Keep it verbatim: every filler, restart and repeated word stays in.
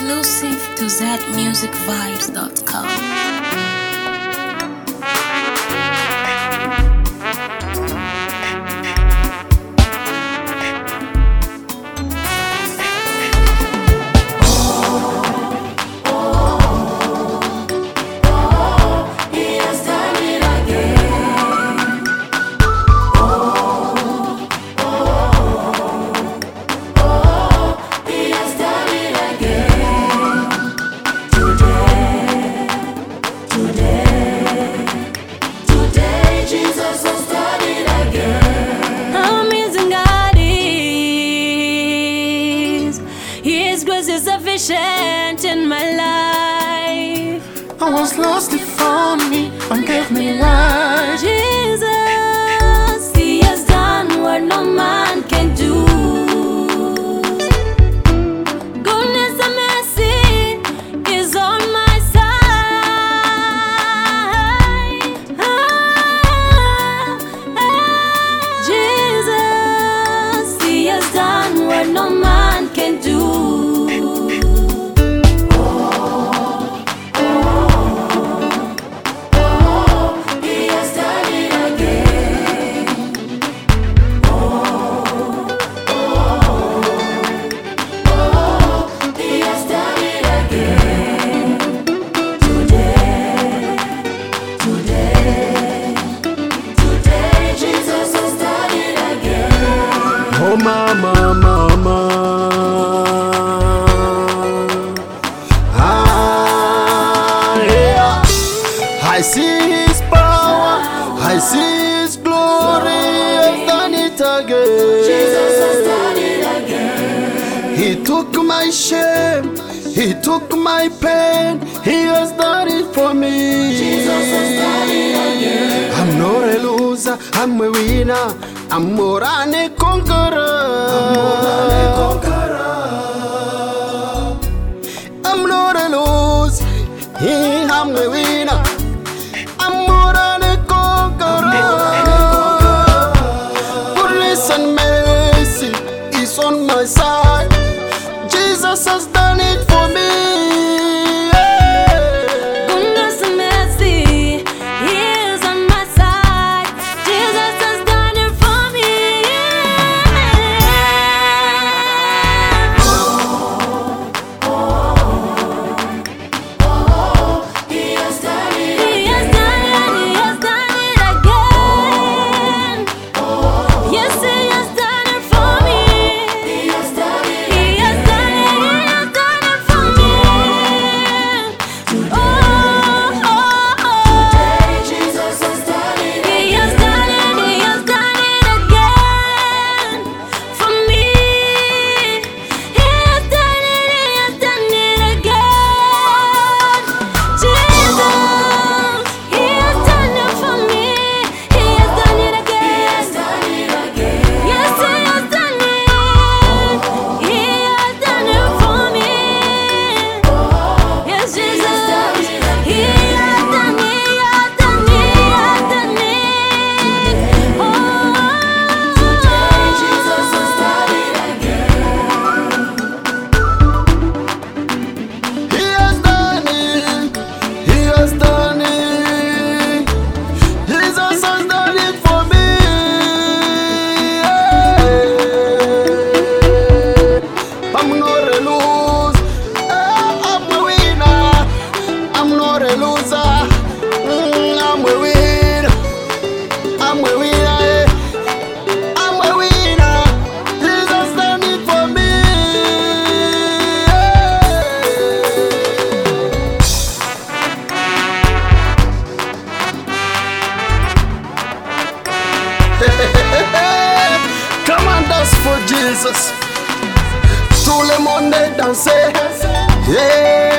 Exclusive to zed music vibes dot com. His grace is sufficient in my life. I was lost, He found me and gave me life. Jesus, He has done what no man can do. Goodness and mercy is on my side. Ah, ah, Jesus, He has done what no man can do. Oh mama, mama, ah, yeah. I see His power, I see His glory. He's done it again. Jesus has done it again. He took my shame, He took my pain. He has done it for me. Jesus has done it again. I'm not a loser, I'm a winner. I'm more than a conqueror. I'm more than a conqueror. I'm not a loser, I'm a winner. I'm more than a conqueror. Goodness and mercy is on my side. Jesus has done it for me. Come on, dance for Jesus. Tout le monde est dansé. Yeah.